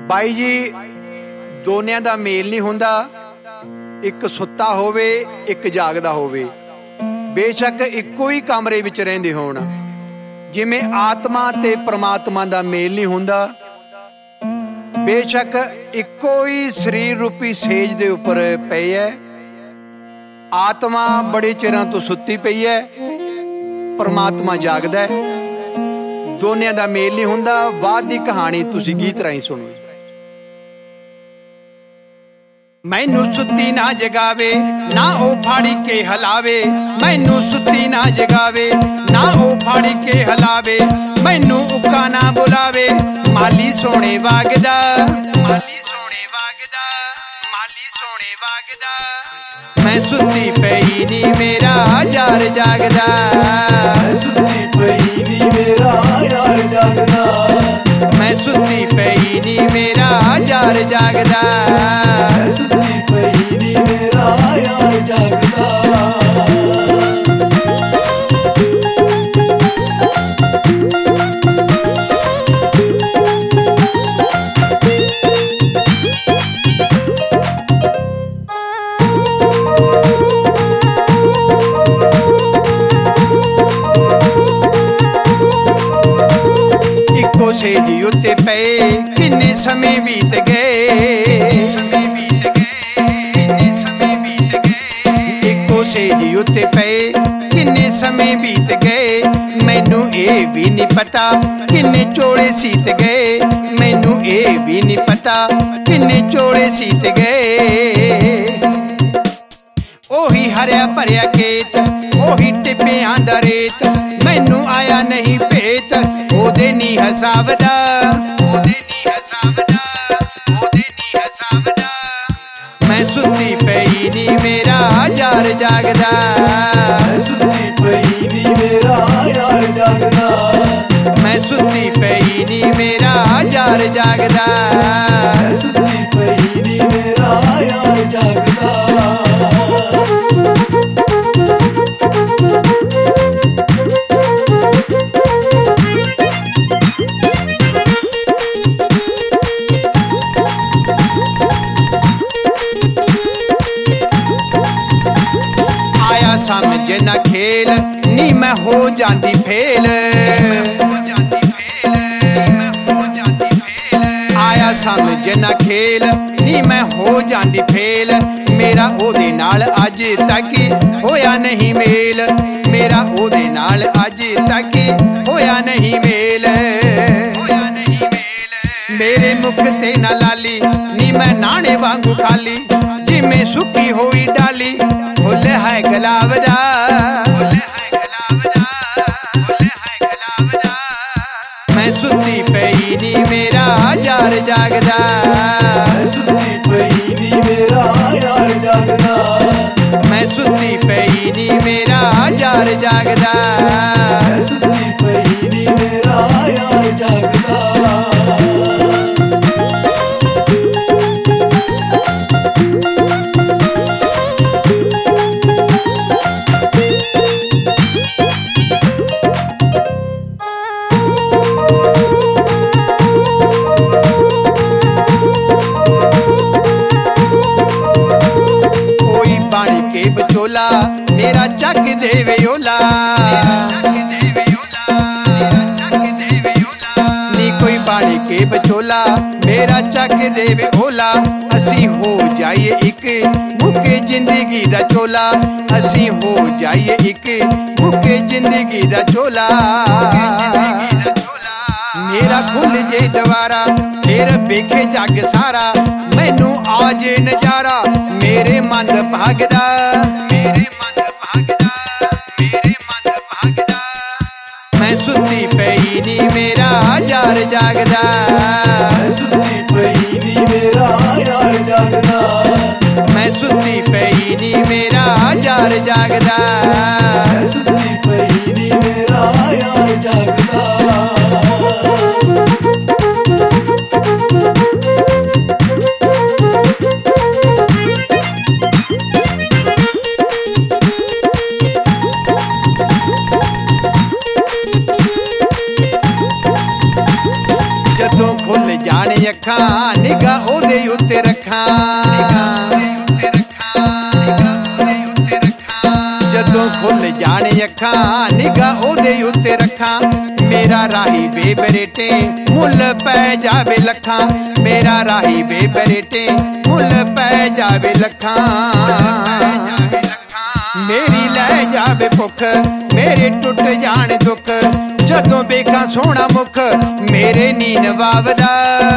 ਬਾਈ ਜੀ ਦੋਨਿਆਂ ਦਾ ਮੇਲ ਨਹੀਂ ਹੁੰਦਾ। ਇੱਕ ਸੁੱਤਾ ਹੋਵੇ ਇੱਕ ਜਾਗਦਾ ਹੋਵੇ, ਬੇਸ਼ੱਕ ਇੱਕੋ ਹੀ ਕਮਰੇ ਵਿੱਚ ਰਹਿੰਦੇ ਹੋਣ। ਜਿਵੇਂ ਆਤਮਾ ਤੇ ਪ੍ਰਮਾਤਮਾ ਦਾ ਮੇਲ ਨਹੀਂ ਹੁੰਦਾ, ਬੇਸ਼ੱਕ ਇੱਕੋ ਹੀ ਸਰੀਰ ਰੂਪੀ ਸੇਜ ਦੇ ਉੱਪਰ ਪਈ ਹੈ। ਆਤਮਾ ਬੜੇ ਚਿਰਾਂ ਤੋਂ ਸੁੱਤੀ ਪਈ ਹੈ, ਪ੍ਰਮਾਤਮਾ ਜਾਗਦਾ ਹੈ। ਦੋਨਿਆਂ ਦਾ ਮੇਲ ਨਹੀਂ ਹੁੰਦਾ। ਬਾਅਦ ਦੀ ਕਹਾਣੀ ਤੁਸੀਂ ਗੀਤ ਰਾਹੀਂ ਸੁਣੋ। ਮੈਨੂੰ ਸੁੱਤੀ ਨਾ ਜਗਾਵੇ, ਨਾ ਉਹ ਫਾੜੀ ਕੇ ਹਲਾਵੇ। ਮੈਨੂੰ ਸੁੱਤੀ ਨਾ ਜਗਾਵੇ, ਨਾ ਉਹ ਫਾੜੀ ਕੇ ਹਲਾਵੇ। ਮੈਨੂੰ ਉੱਕਾ ਨਾ ਬੁਲਾਵੇ, ਮਾਲੀ ਸੋਹਣੇ ਵਾਗਦਾ, ਮਾਲੀ ਸੋਹਣੇ ਵਾਗਦਾ, ਮਾਲੀ ਸੋਹਣੇ ਵਾਗਦਾ। ਮੈਂ ਸੁੱਤੀ ਪਈ ਨੀ ਮੇਰਾ ਯਾਰ ਜਾਗਦਾ, ਮੈਂ ਸੁੱਤੀ ਪਈ ਨੀ ਮੇਰਾ ਯਾਰ ਜਾਗਦਾ। ਮੈਂ ਸੁੱਤੀ ਪਈ ਨੀ ਮੇਰਾ ਯਾਰ ਜਾਗਦਾ, ਮੈਂ ਸੁੱਤੀ ਪਈ ਨੀ ਮੇਰਾ ਯਾਰ ਜਾਗਦਾ। ਸੇਜੀ ਉੱਤੇ ਪਏ ਕਿੰਨੇ ਸਮੇਂ ਬੀਤ ਗਏ, ਸਮੇਂ ਬੀਤ ਗਏ, ਕਿੰਨੇ ਸਮੇਂ ਬੀਤ ਗਏ। ਇੱਕੋ ਸੇਜੀ ਉੱਤੇ ਪਏ ਕਿੰਨੇ ਸਮੇਂ ਬੀਤ ਗਏ। ਮੈਨੂੰ ਇਹ ਵੀ ਨਹੀਂ ਪਤਾ ਕਿੰਨੇ ਚੋਲੇ ਸੀਤ ਗਏ। ਮੈਨੂੰ ਇਹ ਵੀ ਨਹੀਂ ਪਤਾ ਕਿੰਨੇ ਚੋਲੇ ਸੀਤ ਗਏ। ਉਹੀ ਹਰਿਆ ਭਰਿਆ ਖੇਤ, ਉਹੀ ਟਿੱਬਿਆਂ ਦਾ ਰੇਤ। ਮੈਨੂੰ ਆਇਆ ਨਹੀਂ ਭੇਤ ਉਹਦੇ ਨੀ ਹਿਸਾਬ ਦਾ, ਉਹਦੇ ਨੀ ਹਿਸਾਬ ਦਾ, ਉਹਦੇ ਨੀ ਹਿਸਾਬ ਦਾ। ਮੈਂ ਸੁੱਤੀ ਪਈ ਨੀ ਮੇਰਾ ਯਾਰ ਜਾਗਦਾ, ਮੈਂ ਸੁੱਤੀ ਪਈ ਨੀ ਮੇਰਾ ਯਾਰ ਜਾਗਦਾ। ਮੈਂ ਸੁੱਤੀ ਪਈ ਨੀ ਮੇਰਾ ਯਾਰ ਜਾਗਦਾ, ਮੈਂ ਸੁੱਤੀ ਪਈ ਨੀ ਮੇਰਾ ਯਾਰ ਜਾਗਦਾ। ਸਮਝ ਨਾ ਖੇਲ ਨੀ ਮੈਂ ਹੋ ਜਾਂਦੀ ਫੇਲ, ਆਇਆ ਸਮਝ ਨਾ ਖੇਲ ਨੀ ਮੈਂ ਹੋ ਜਾਂਦੀ ਫੇਲ। ਮੇਰਾ ਉਹਦੇ ਨਾਲ ਅੱਜ ਤੱਕ ਹੋਇਆ ਨਹੀਂ ਮੇਲ, ਮੇਰਾ ਉਹਦੇ ਨਾਲ ਅੱਜ ਤੱਕ ਹੋਇਆ ਨਹੀਂ ਮੇਲ, ਹੋਇਆ ਨਹੀਂ ਮੇਲ। ਮੇਰੇ ਮੁਖ ਤੇ ਨਾ ਲਾਲੀ ਨੀ ਮੈਂ ਨਾਣੇ ਵਾਂਗੂ ਖਾਲੀ, ਜਿਵੇਂ ਸੁੱਕੀ ਹੋਈ ਡਾਲੀ। ਫੁੱਲ ਹੈ ਗੁਲਾਬ ਦਾ, ਫੁੱਲ ਹੈ ਗੁਲਾਬ ਦਾ, ਫੁੱਲ ਹੈ ਗੁਲਾਬ ਦਾ। ਮੈਂ ਸੁੱਤੀ ਪਈ ਨੀ ਮੇਰਾ ਯਾਰ ਜਾਗਦਾ, ਮੈਂ ਸੁੱਤੀ ਪਈ ਨੀ ਮੇਰਾ ਯਾਰ ਜਾਗਦਾ। ਮੈਂ ਸੁੱਤੀ ਪਈ ਨੀ ਮੇਰਾ ਯਾਰ ਜਾਗਦਾ, ਮੈਂ ਸੁੱਤੀ ਪਈ ਨੀ ਮੇਰਾ ਯਾਰ ਜਾਗਦਾ। ਵਿਚੋਲਾ ਮੇਰਾ ਚੱਕ ਦੇਵੇ ਓਲਾ, ਨੀ ਕੋਈ ਬਣ ਕੇ ਵਿਚੋਲਾ ਮੇਰਾ ਚੱਕ ਦੇਵੇ ਓਲਾ। ਅਸੀਂ ਹੋ ਜਾਈਏ ਇੱਕ ਮੁੱਕੇ ਜ਼ਿੰਦਗੀ ਦਾ ਚੋਲਾ, ਅਸੀਂ ਹੋ ਜਾਈਏ ਇੱਕ ਮੁੱਕੇ ਜ਼ਿੰਦਗੀ ਦਾ ਚੋਲਾ। ਮੇਰਾ ਖੁੱਲ ਜੇ ਦੁਆਰਾ ਫੇਰ ਵੇਖੇ ਜੱਗ ਸਾਰਾ, ਮੈਨੂੰ ਆ ਜੇ ਨਜ਼ਾਰਾ ਮੇਰੇ ਮੰਦ ਭਾਗਦਾ, ਮੇਰੇ ਮੰਦ ਭਾਗਦਾ, ਮੇਰੇ ਮੰਦ ਭਾਗਦਾ। ਮੈਂ ਸੁੱਤੀ ਪਈ ਨੀ ਮੇਰਾ ਯਾਰ ਜਾਗਦਾ, ਮੈਂ ਸੁੱਤੀ ਪਈ ਨੀ ਮੇਰਾ ਯਾਰ ਜਾਗਦਾ। ਮੈਂ ਸੁੱਤੀ ਪਈ ਨੀ ਮੇਰਾ ਯਾਰ ਜਾਗਦਾ, ਮੈਂ ਸੁੱਤੀ ਪਈ ਨੀ ਮੇਰਾ ਯਾਰ ਜਾਗਦਾ। ਜਾਣ ਅੱਖਾਂ ਨਿਗਾਹ ਉਹਦੇ ਉੱਤੇ ਰੱਖਾਂ ਜਦੋਂ ਖੁੱਲ ਜਾਣ ਅੱਖਾਂ ਨਿਗਾਹ ਉਹਦੇ ਉੱਤੇ ਰੱਖਾਂ ਮੇਰਾ ਰਾਹੀ ਬੇਬਰੇਟੇ ਮੁੱਲ ਪੈ ਜਾਵੇ ਲੱਖਾਂ ਮੇਰਾ ਰਾਹੀ ਬੇਬਰੇਟੇ ਮੁੱਲ ਪੈ ਜਾਵੇ ਲੱਖਾਂ ਮੇਰੀ ਲੈ ਜਾਵੇ ਭੁੱਖ ਮੇਰੇ ਟੁੱਟ ਜਾਣ ਦੁੱਖ ਜਦੋਂ ਵੇਖਾਂ ਸੋਹਣਾ ਮੁਖ ਮੇਰੇ ਨੀਂਦ ਵਾਵਦਾ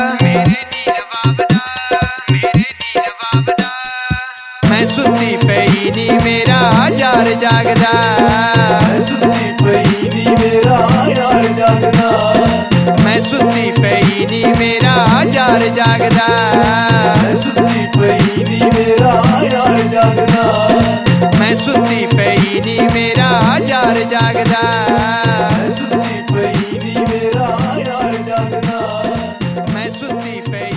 ਮੈਂ ਸੁੱਤੀ ਪਈ ਨੀ ਮੇਰਾ ਯਾਰ ਜਾਗਦਾ ਮੈਂ ਸੁੱਤੀ ਪਈ ਨੀ ਮੇਰਾ ਯਾਰ ਜਾਗਦਾ ਮੈਂ ਸੁੱਤੀ ਪਈ ਨੀ ਮੇਰਾ ਯਾਰ ਜਾਗਦਾ ਮੈਂ ਸੁੱਤੀ ਪਈ ਨੀ ਮੇਰਾ ਯਾਰ ਜਾਗਦਾ ਮੈਂ ਸੁੱਤੀ ਪਈ ਨੀ ਮੇਰਾ ਯਾਰ ਜਾਗਦਾ ਮੈਂ ਸੁੱਤੀ ਪਈ ਨੀ ਮੇਰਾ ਯਾਰ ਜਾਗਦਾ ਮੈਂ ਸੁੱਤੀ ਪਈ